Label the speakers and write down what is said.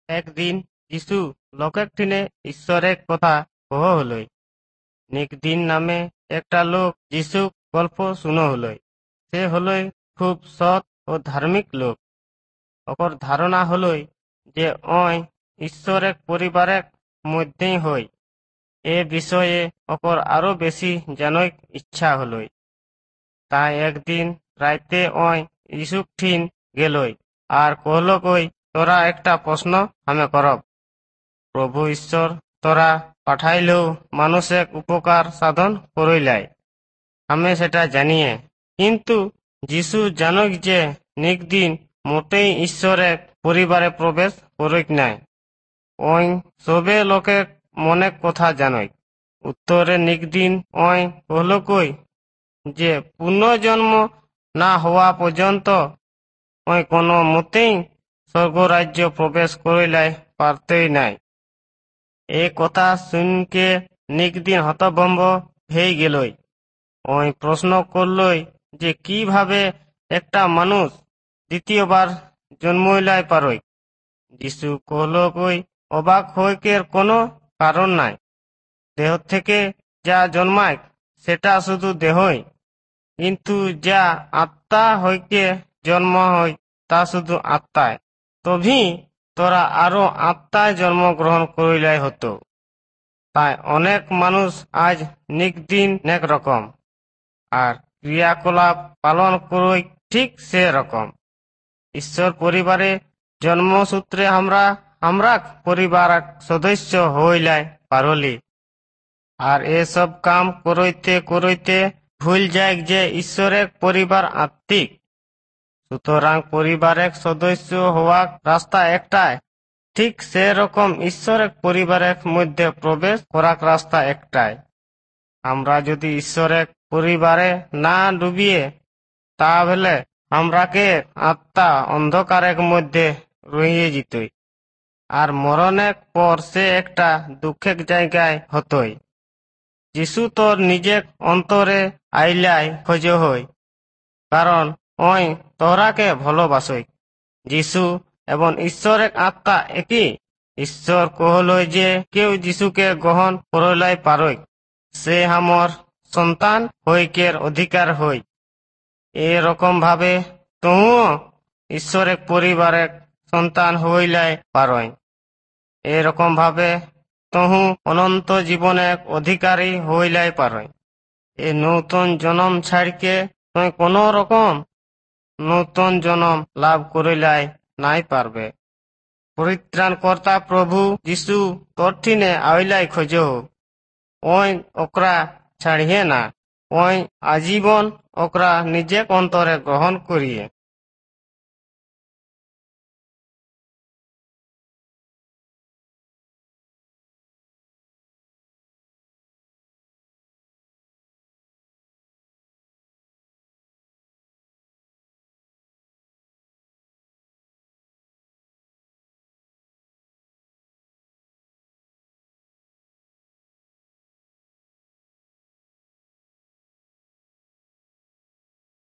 Speaker 1: একদিন যিশু লোকের ঠিনে ঈশ্বরের কথা কহ হলই। নিকদিন নামে একটা লোক যিশু গল্প শুনো হলই। সে হলই খুব সৎ ও ধার্মিক লোক। ওকর ধারণা হলই যে ওই ঈশ্বরের পরিবারের মধ্যেই হই। এ বিষয়ে ওকর আরো বেশি জানই ইচ্ছা হলই। তাই একদিন রাইতে ওই যিশুক ঠিন গেলই আর কহল কই, তোরা একটা প্রশ্ন আমি করব। প্রভু ঈশ্বর তোরা পাঠাইলেও মানুষের উপকার সাধন করিলাই, আমি সেটা জানিয়ে। কিন্তু যিশু জানক যে নিকদিন মোটেই ঈশ্বরের পরিবারে প্রবেশ করিক নাই। ওই সবে লোকের মনে কথা জানই। উত্তরে নিকদিন ওই কহল কই যে পুনর্জন্ম না হওয়া পর্যন্ত ওই কোনো মতেই স্বর্গরাজ্য প্রবেশ করিলাই পারতেই নাই। এ কথা শুনকে নিকদিন হতভম্ব হয়ে গেলই। ওই প্রশ্ন করলই যে কিভাবে একটা মানুষ দ্বিতীয়বার জন্মইলাই পারই। যিশু কহল কই, অবাক হইকের কোনো কারণ নাই। দেহ থেকে যা জন্মায় সেটা শুধু দেহই, কিন্তু যা আত্মা হইকে জন্ম হয় তা শুধু আত্মায়। তবে তোরা আরো আত্মায় জন্মগ্রহণ করিলাই হতো। তাই অনেক মানুষ আজ নিকদিন এক রকম, আর ক্রিয়াকলাপ পালন করই ঠিক সে রকম। ঈশ্বর পরিবারে জন্মসূত্রে আমরা পরিবার সদস্য হইলাই পারলি। আর এসব কাম করইতে করইতে ভুল যায় যে ঈশ্বরের পরিবার আত্মিক। সুতরাং পরিবারের সদস্য হওয়ার রাস্তা একটাই, ঠিক সেরকম ঈশ্বরের পরিবারের মধ্যে প্রবেশ করার রাস্তা একটাই। আমরা যদি ঈশ্বরের পরিবারে না ডুবিয়ে, তাহলে আমরাকে আত্মা অন্ধকারের মধ্যে রয়ে যেতই, আর মরণের পর সে একটা দুঃখের জায়গায় হতই। যিশু তোর নিজের অন্তরে আইলাই খোঁজ হই, কারণ ওই তোরাকে ভালোবাসই। যিশু এবং ঈশ্বরের আত্মা একই। ঈশ্বর কহলই যে কেউ যিশুকে গ্রহণ করিলাই পারই, সে আমার সন্তান হইকের অধিকার হই। এরকম ভাবে তুমিও ঈশ্বরের পরিবারের সন্তান হইলাই পারই। এরকম ভাবে তহু অনন্ত জীবনের অধিকারী হইলাই পারই। এ নূতন জনম ছাড়কে তুই কোন রকম নূতন জনম লাভ করিলাই নাই পারবে। পরিত্রাণকর্তা প্রভু যিশু তোর ঠিনে আইলাই খোঁজ, ওই ওকরা ছাড়িয়ে না। ওই আজীবন ওকরা নিজে অন্তরে গ্রহণ করিয়ে